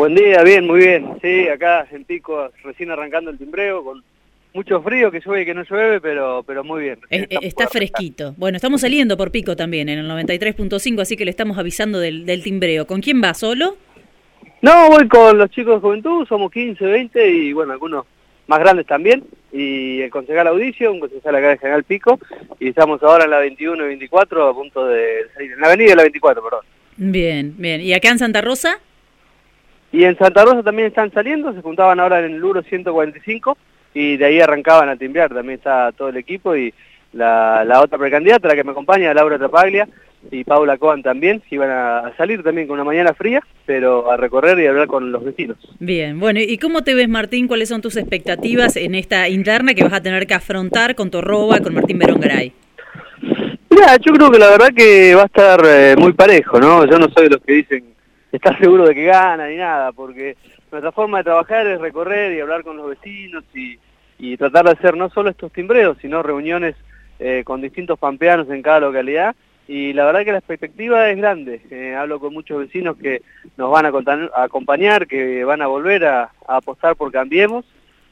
Buen día, bien, muy bien. Sí, acá en Pico, recién arrancando el timbreo, con mucho frío, que llueve y que no llueve, pero muy bien. Está fresquito. Bueno, estamos saliendo por Pico también, en el 93.5, así que le estamos avisando del timbreo. ¿Con quién va? ¿Solo? No, voy con los chicos de juventud, somos 15, 20 y bueno, algunos más grandes también. Y el concejal Audicio, un concejal acá de General Pico, y estamos ahora en la 21 y 24, a punto de salir, en la avenida de la 24, perdón. Bien, bien. ¿Y acá en Santa Rosa? Y en Santa Rosa también están saliendo, se juntaban ahora en el Luro 145 y de ahí arrancaban a timbrear, también está todo el equipo y la otra precandidata, la que me acompaña, Laura Trapaglia y Paula Coan también, iban a salir también con una mañana fría, pero a recorrer y a hablar con los vecinos. Bien, bueno, ¿y cómo te ves, Martín? ¿Cuáles son tus expectativas en esta interna que vas a tener que afrontar con Torroba, con Martín Berongaray? Mira, yo creo que la verdad que va a estar muy parejo, ¿no? Yo no soy de los que dicen estar seguro de que gana ni nada, porque nuestra forma de trabajar es recorrer y hablar con los vecinos y tratar de hacer no solo estos timbreos, sino reuniones con distintos pampeanos en cada localidad, y la verdad que la expectativa es grande. Hablo con muchos vecinos que nos van a acompañar, que van a volver a apostar por Cambiemos,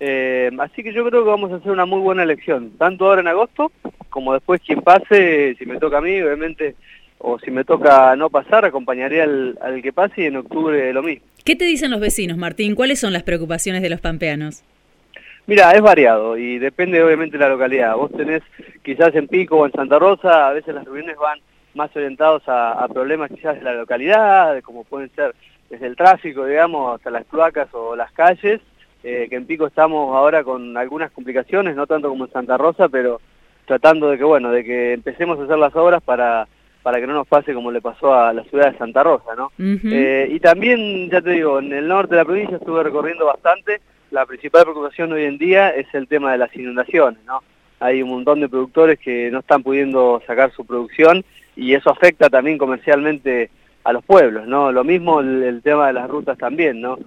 así que yo creo que vamos a hacer una muy buena elección, tanto ahora en agosto, como después quien pase, si me toca a mí, obviamente, o si me toca no pasar, acompañaré al que pase y en octubre lo mismo. ¿Qué te dicen los vecinos, Martín? ¿Cuáles son las preocupaciones de los pampeanos? Mira, es variado y depende obviamente de la localidad. Vos tenés quizás en Pico o en Santa Rosa, a veces las reuniones van más orientados a problemas quizás de la localidad, como pueden ser desde el tráfico, digamos, hasta las cloacas o las calles, que en Pico estamos ahora con algunas complicaciones, no tanto como en Santa Rosa, pero tratando de que empecemos a hacer las obras para que no nos pase como le pasó a la ciudad de Santa Rosa, ¿no? Y también, ya te digo, en el norte de la provincia estuve recorriendo bastante. La principal preocupación hoy en día es el tema de las inundaciones, ¿no? Hay un montón de productores que no están pudiendo sacar su producción y eso afecta también comercialmente a los pueblos, ¿no? Lo mismo el tema de las rutas también, ¿no?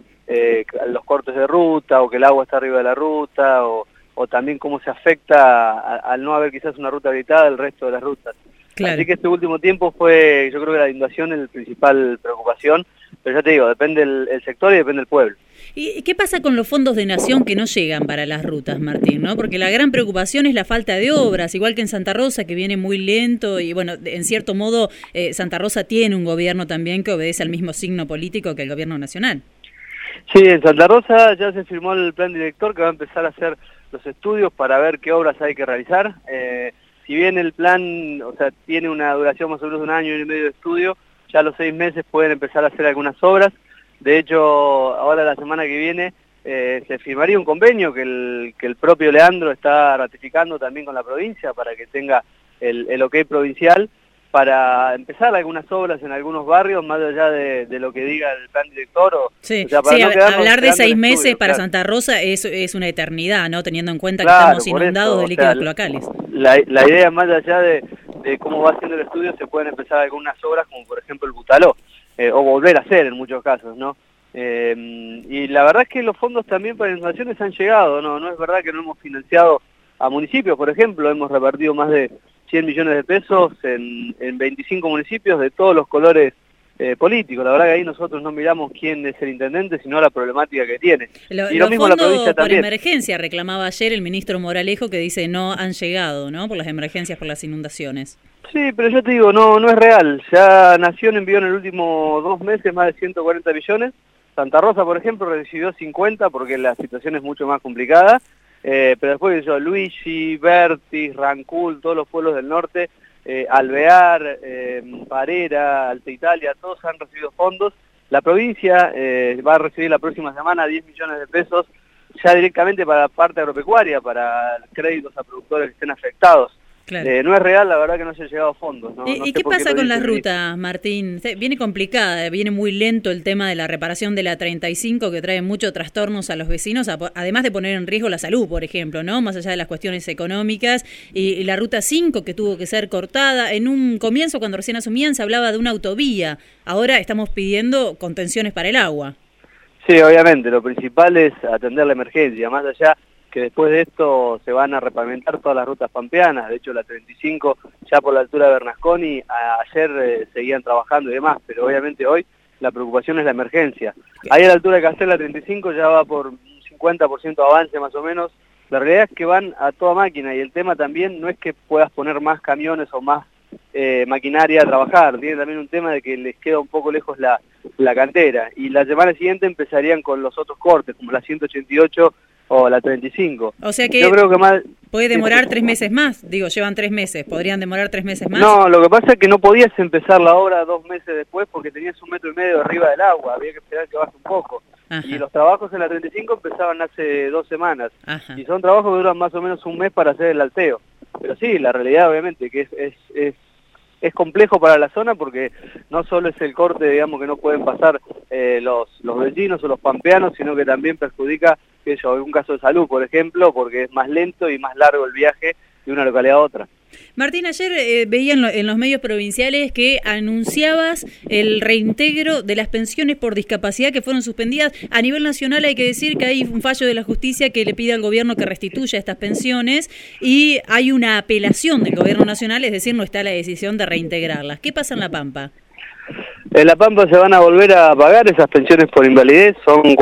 Los cortes de ruta o que el agua está arriba de la ruta o también cómo se afecta al no haber quizás una ruta habilitada el resto de las rutas. Claro. Así que este último tiempo fue, yo creo que la inundación es la principal preocupación, pero ya te digo, depende el sector y depende el pueblo. ¿Y qué pasa con los fondos de Nación que no llegan para las rutas, Martín? ¿No? Porque la gran preocupación es la falta de obras, igual que en Santa Rosa, que viene muy lento, y bueno, en cierto modo Santa Rosa tiene un gobierno también que obedece al mismo signo político que el gobierno nacional. Sí, en Santa Rosa ya se firmó el plan director que va a empezar a hacer los estudios para ver qué obras hay que realizar. Si bien el plan, o sea, tiene una duración más o menos de 1 año y medio de estudio, ya a los 6 meses pueden empezar a hacer algunas obras. De hecho, ahora la semana que viene se firmaría un convenio que el propio Leandro está ratificando también con la provincia para que tenga el ok provincial para empezar algunas obras en algunos barrios, más allá de lo que diga el plan director. Sí, o sea, para sí, no hablar de 6 meses estudio, para claro. Santa Rosa es una eternidad, ¿no? Teniendo en cuenta Claro, que estamos inundados eso, de líquidos cloacales. La idea, más allá de cómo va haciendo el estudio, se pueden empezar algunas obras, como por ejemplo el Butaló, o volver a hacer en muchos casos, ¿no? Y la verdad es que los fondos también para inundaciones han llegado, no es verdad que no hemos financiado a municipios, por ejemplo, hemos repartido más de 100 millones de pesos en 25 municipios de todos los colores políticos. La verdad que ahí nosotros no miramos quién es el intendente, sino la problemática que tiene. Y lo mismo la provincia también. Por emergencia reclamaba ayer el ministro Moralejo, que dice no han llegado, ¿no? Por las emergencias, por las inundaciones. Sí, pero yo te digo, no es real. Ya Nación envió en el último 2 meses más de 140 millones. Santa Rosa, por ejemplo, recibió 50 porque la situación es mucho más complicada. Pero después Luigi, Bertis, Rancul, todos los pueblos del norte, Alvear, Parera, Alta Italia, todos han recibido fondos. La provincia va a recibir la próxima semana 10 millones de pesos ya directamente para la parte agropecuaria, para créditos a productores que estén afectados. Claro. No es real, la verdad que no se han llegado fondos. ¿Y qué pasa con las rutas, Martín? Viene complicada, viene muy lento el tema de la reparación de la 35, que trae muchos trastornos a los vecinos, además de poner en riesgo la salud, por ejemplo, ¿no? Más allá de las cuestiones económicas, y la ruta 5 que tuvo que ser cortada. En un comienzo, cuando recién asumían, se hablaba de una autovía. Ahora estamos pidiendo contenciones para el agua. Sí, obviamente, lo principal es atender la emergencia, más allá que después de esto se van a repavimentar todas las rutas pampeanas. De hecho la 35 ya por la altura de Bernasconi ayer seguían trabajando y demás, pero obviamente hoy la preocupación es la emergencia. Ahí a la altura de Castel, la 35 ya va por un 50% de avance más o menos. La realidad es que van a toda máquina y el tema también no es que puedas poner más camiones o más maquinaria a trabajar, tiene también un tema de que les queda un poco lejos la cantera, y la semana siguiente empezarían con los otros cortes, como la 188 o la 35. O sea que yo creo que más puede demorar 3 meses más, digo, llevan 3 meses, ¿podrían demorar 3 meses más? No, lo que pasa es que no podías empezar la obra 2 meses después porque tenías 1,5 metros arriba del agua, había que esperar que baje un poco. Ajá. Y los trabajos en la 35 empezaban hace 2 semanas. Ajá. Y son trabajos que duran más o menos un mes para hacer el alteo. Pero sí, la realidad obviamente que es complejo para la zona porque no solo es el corte, digamos, que no pueden pasar los vecinos o los pampeanos, sino que también perjudica, qué sé yo, algún caso de salud, por ejemplo, porque es más lento y más largo el viaje de una localidad a otra. Martín, ayer veía en los medios provinciales que anunciabas el reintegro de las pensiones por discapacidad que fueron suspendidas. A nivel nacional hay que decir que hay un fallo de la justicia que le pide al gobierno que restituya estas pensiones y hay una apelación del gobierno nacional, es decir, no está la decisión de reintegrarlas. ¿Qué pasa en La Pampa? En La Pampa se van a volver a pagar esas pensiones por invalidez, son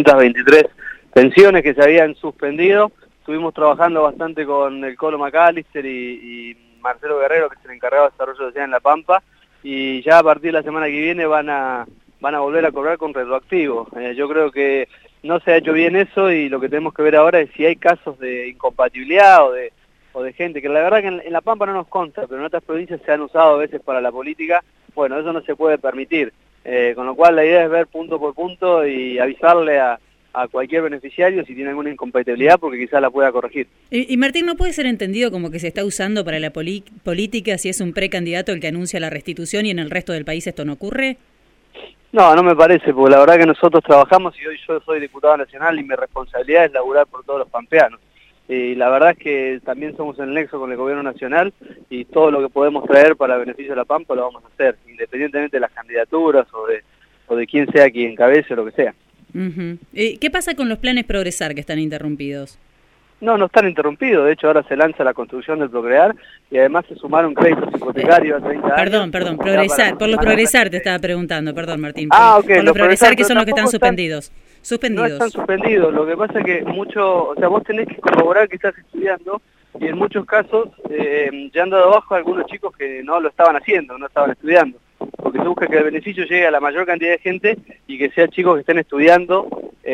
423 pensiones que se habían suspendido. Estuvimos trabajando bastante con el Colo McAllister y Marcelo Guerrero, que es el encargado de desarrollo social en La Pampa, y ya a partir de la semana que viene van a volver a cobrar con retroactivo. Yo creo que no se ha hecho bien eso y lo que tenemos que ver ahora es si hay casos de incompatibilidad o de gente, que la verdad que en La Pampa no nos consta, pero en otras provincias se han usado a veces para la política. Bueno, eso no se puede permitir, con lo cual la idea es ver punto por punto y avisarle a cualquier beneficiario si tiene alguna incompatibilidad porque quizás la pueda corregir. Y Martín, ¿no puede ser entendido como que se está usando para la política si es un precandidato el que anuncia la restitución y en el resto del país esto no ocurre? No, no me parece, porque la verdad que nosotros trabajamos y hoy yo soy diputado nacional y mi responsabilidad es laburar por todos los pampeanos. Y la verdad es que también somos en nexo con el gobierno nacional y todo lo que podemos traer para el beneficio de La Pampa lo vamos a hacer, independientemente de las candidaturas o de quién sea quien encabece o lo que sea. Uh-huh. ¿Qué pasa con los planes Progresar que están interrumpidos? No están interrumpidos. De hecho, ahora se lanza la construcción del Procrear y además se sumaron créditos hipotecarios a 30 años. Perdón, Progresar. Por los Progresar te estaba preguntando, perdón, Martín. Ok. Por los Progresar que son los que están suspendidos. No están suspendidos. Lo que pasa es que vos tenés que corroborar que estás estudiando y en muchos casos ya han dado bajo a algunos chicos que no lo estaban haciendo, no estaban estudiando. Porque se busca que el beneficio llegue a la mayor cantidad de gente y que sean chicos que estén estudiando.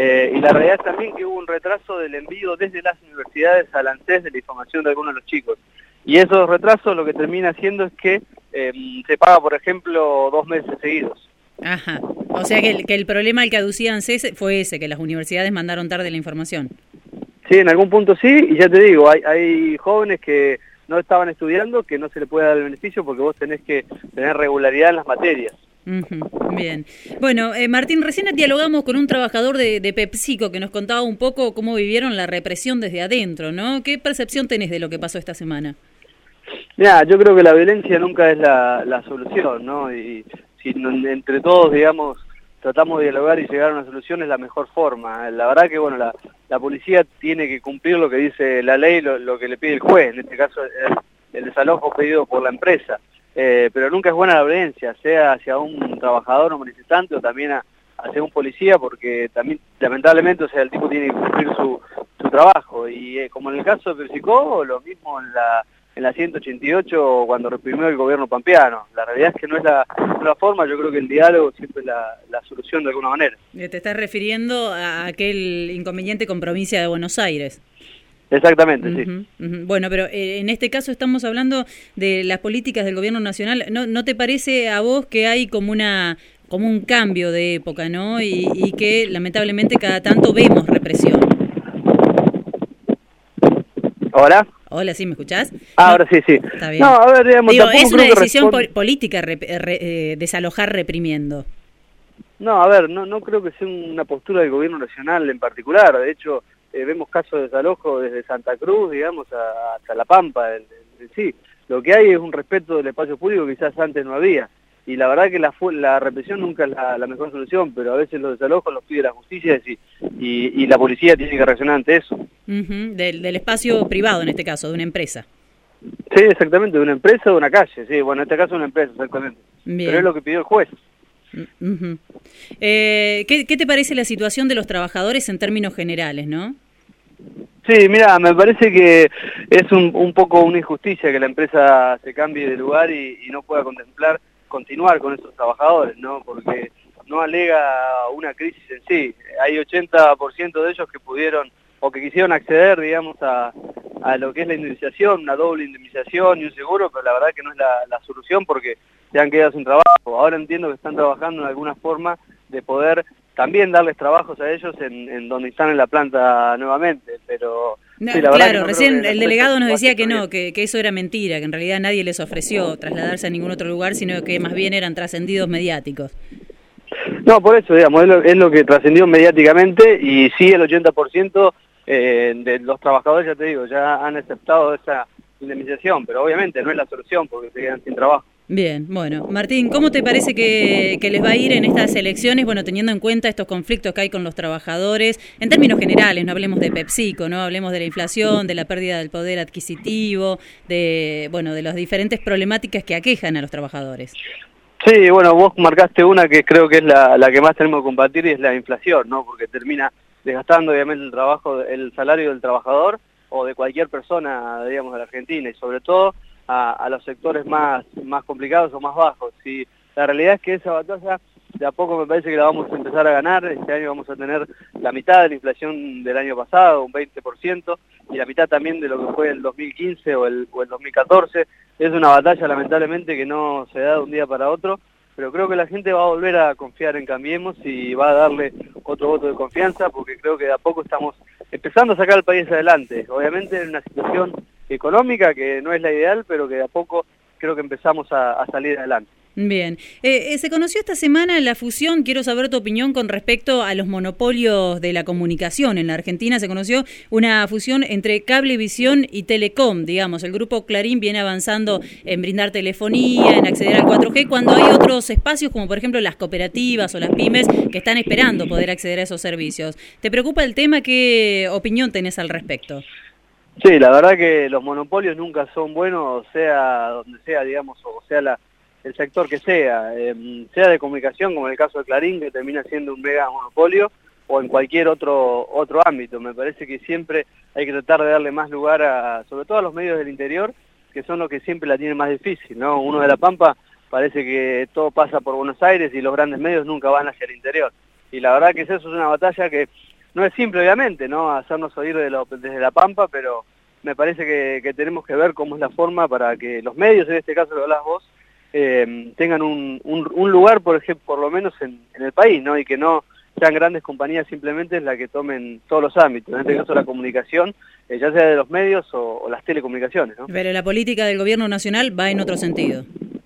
Y la realidad es también que hubo un retraso del envío desde las universidades al ANSES de la información de algunos de los chicos. Y esos retrasos lo que termina haciendo es que se paga, por ejemplo, 2 meses seguidos. Ajá. O sea que el problema al que aducía ANSES fue ese, que las universidades mandaron tarde la información. Sí, en algún punto sí, y ya te digo, hay jóvenes que no estaban estudiando, que no se le puede dar el beneficio porque vos tenés que tener regularidad en las materias. Uh-huh. Bien. Bueno, Martín, recién dialogamos con un trabajador de PepsiCo que nos contaba un poco cómo vivieron la represión desde adentro, ¿no? ¿Qué percepción tenés de lo que pasó esta semana? Mira, yo creo que la violencia nunca es la solución, ¿no? Y si entre todos, digamos, tratamos de dialogar y llegar a una solución es la mejor forma. La verdad que, bueno, la policía tiene que cumplir lo que dice la ley, lo que le pide el juez, en este caso el desalojo pedido por la empresa. Pero nunca es buena la violencia, sea hacia un trabajador o manifestante o también hacia un policía, porque también, lamentablemente, o sea, el tipo tiene que cumplir su trabajo. Y como en el caso de PepsiCo, lo mismo en la 188 cuando reprimió el gobierno pampeano. La realidad es que no es la forma, yo creo que el diálogo siempre es la solución de alguna manera. Te estás refiriendo a aquel inconveniente con provincia de Buenos Aires. Exactamente, sí. Uh-huh. Bueno, pero en este caso estamos hablando de las políticas del gobierno nacional. ¿No te parece a vos que hay como un cambio de época, ¿no? Y que lamentablemente cada tanto vemos represión? Hola, ¿sí me escuchás? Ahora sí. Está bien. No, a ver, digamos, digo, es una decisión política desalojar reprimiendo. No, a ver, no creo que sea una postura del gobierno nacional en particular. De hecho, vemos casos de desalojo desde Santa Cruz, digamos, hasta La Pampa. Sí, lo que hay es un respeto del espacio público que quizás antes no había. Y la verdad que la represión nunca es la mejor solución, pero a veces los desalojos los pide la justicia y la policía tiene que reaccionar ante eso. Uh-huh. Del espacio privado, en este caso, de una empresa. Sí, exactamente, de una empresa o de una calle. Sí, bueno, en este caso una empresa, exactamente. Bien. Pero es lo que pidió el juez. Uh-huh. ¿Qué te parece la situación de los trabajadores en términos generales, no? Sí, mira, me parece que es un poco una injusticia que la empresa se cambie de lugar y no pueda continuar con esos trabajadores, ¿no? Porque no alega una crisis en sí. Hay 80% de ellos que pudieron o que quisieron acceder, digamos, a lo que es la indemnización, una doble indemnización y un seguro, pero la verdad que no es la solución porque se han quedado sin trabajo. Ahora entiendo que están trabajando en alguna forma de poder también darles trabajos a ellos en donde están en la planta nuevamente, pero no, sí, la verdad claro, que no recién el delegado nos decía que bien. no, que eso era mentira, que en realidad nadie les ofreció trasladarse a ningún otro lugar, sino que más bien eran trascendidos mediáticos. No, por eso, digamos, es lo que trascendió mediáticamente y sí el 80% de los trabajadores, ya te digo, ya han aceptado esa indemnización, pero obviamente no es la solución porque se quedan sin trabajo. Bien, bueno. Martín, ¿cómo te parece que les va a ir en estas elecciones, bueno, teniendo en cuenta estos conflictos que hay con los trabajadores, en términos generales, no hablemos de PepsiCo, no hablemos de la inflación, de la pérdida del poder adquisitivo, de las diferentes problemáticas que aquejan a los trabajadores? Sí, bueno, vos marcaste una que creo que es la que más tenemos que combatir y es la inflación, ¿no? Porque termina desgastando obviamente el salario del trabajador o de cualquier persona, digamos, de la Argentina y sobre todo a los sectores más complicados o más bajos. Y la realidad es que esa batalla de a poco me parece que la vamos a empezar a ganar. Este año vamos a tener la mitad de la inflación del año pasado, un 20%, y la mitad también de lo que fue el 2015 o el 2014. Es una batalla lamentablemente que no se da de un día para otro, pero creo que la gente va a volver a confiar en Cambiemos y va a darle otro voto de confianza porque creo que de a poco estamos empezando a sacar al país adelante. Obviamente en una situación económica que no es la ideal, pero que de a poco creo que empezamos a salir adelante. Bien. Se conoció esta semana la fusión, quiero saber tu opinión con respecto a los monopolios de la comunicación. En la Argentina se conoció una fusión entre Cablevisión y Telecom, digamos. El grupo Clarín viene avanzando en brindar telefonía, en acceder al 4G, cuando hay otros espacios, como por ejemplo las cooperativas o las pymes, que están esperando poder acceder a esos servicios. ¿Te preocupa el tema? ¿Qué opinión tenés al respecto? Sí, la verdad que los monopolios nunca son buenos, sea donde sea, digamos, o sea el sector que sea de comunicación, como en el caso de Clarín, que termina siendo un mega monopolio, o en cualquier otro ámbito. Me parece que siempre hay que tratar de darle más lugar sobre todo a los medios del interior, que son los que siempre la tienen más difícil, ¿no? Uno de La Pampa parece que todo pasa por Buenos Aires y los grandes medios nunca van hacia el interior. Y la verdad que eso es una batalla que no es simple, obviamente, ¿no? Hacernos oír desde La Pampa, pero me parece que tenemos que ver cómo es la forma para que los medios, en este caso lo hablas vos, tengan un lugar, por ejemplo, por lo menos en el país, ¿no? Y que no sean grandes compañías simplemente las que tomen todos los ámbitos, en este caso la comunicación, ya sea de los medios o las telecomunicaciones, ¿no? Pero la política del gobierno nacional va en otro sentido.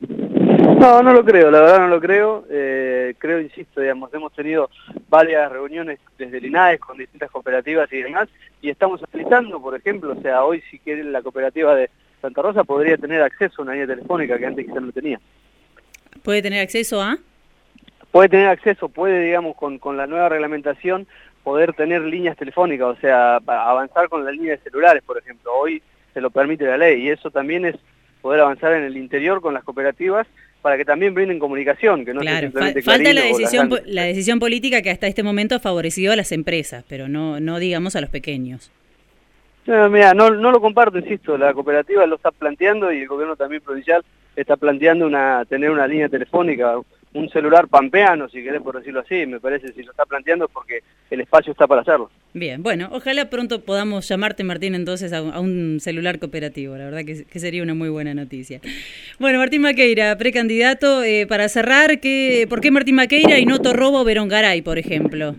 No, no lo creo, la verdad no lo creo. Creo, insisto, digamos, hemos tenido varias reuniones desde el INAES con distintas cooperativas y demás, y estamos analizando, por ejemplo, o sea, hoy si quiere la cooperativa de Santa Rosa podría tener acceso a una línea telefónica que antes quizás no tenía. ¿Puede tener acceso a? Puede tener acceso, digamos, con la nueva reglamentación, poder tener líneas telefónicas, o sea, avanzar con las líneas de celulares, por ejemplo. Hoy se lo permite la ley, y eso también es poder avanzar en el interior con las cooperativas para que también brinden comunicación, que no sea simplemente falta la decisión política que hasta este momento ha favorecido a las empresas, pero no digamos a los pequeños. No, mira, no lo comparto, insisto, la cooperativa lo está planteando y el gobierno también provincial está planteando tener una línea telefónica, un celular pampeano, si querés por decirlo así, me parece, si lo está planteando es porque el espacio está para hacerlo. Bien, bueno, ojalá pronto podamos llamarte, Martín, entonces a un celular cooperativo, la verdad que sería una muy buena noticia. Bueno, Martín Maqueira, precandidato, para cerrar, ¿por qué Martín Maqueira y no Torrobo Berongaray, por ejemplo?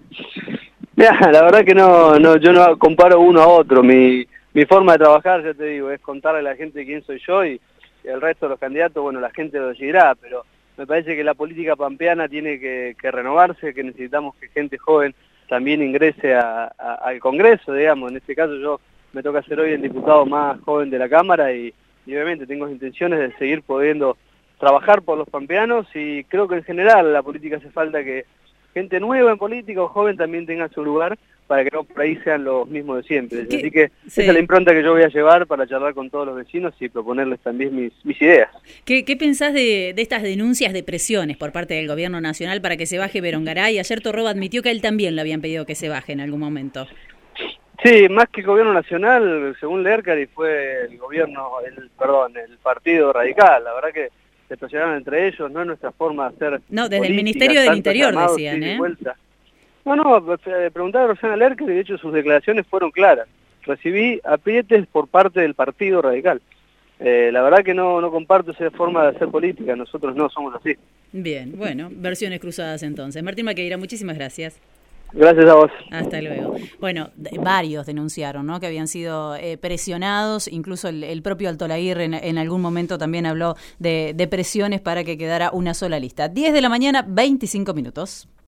Mira, la verdad que yo no comparo uno a otro, mi forma de trabajar, ya te digo, es contarle a la gente quién soy yo y el resto de los candidatos, bueno, la gente lo decidirá, pero me parece que la política pampeana tiene que renovarse, que necesitamos que gente joven también ingrese al Congreso, digamos. En este caso yo me toca ser hoy el diputado más joven de la Cámara y obviamente tengo intenciones de seguir pudiendo trabajar por los pampeanos y creo que en general la política hace falta que gente nueva en política o joven también tenga su lugar para que no por ahí sean los mismos de siempre. ¿Qué? Así que Sí. esa es la impronta que yo voy a llevar para charlar con todos los vecinos y proponerles también mis ideas. ¿Qué pensás de estas denuncias de presiones por parte del gobierno nacional para que se baje Berongaray? Ayer Torroba admitió que a él también le habían pedido que se baje en algún momento. Sí, más que el gobierno nacional, según Lercari, fue el Partido Radical. La verdad que se presionaron entre ellos, no es nuestra forma de hacer No, desde el política, Ministerio del tantos Interior llamados, decían, ida y ¿eh? vuelta. No, preguntaba a Rosana Lercari y de hecho sus declaraciones fueron claras. Recibí aprietes por parte del Partido Radical. La verdad que no comparto esa forma de hacer política, nosotros no somos así. Bien, bueno, versiones cruzadas entonces. Martín Maqueira, muchísimas gracias. Gracias a vos. Hasta luego. Bueno, varios denunciaron, ¿no?, que habían sido presionados, incluso el propio Alto Laguirre en algún momento también habló de presiones para que quedara una sola lista. 10 de la mañana, 25 minutos.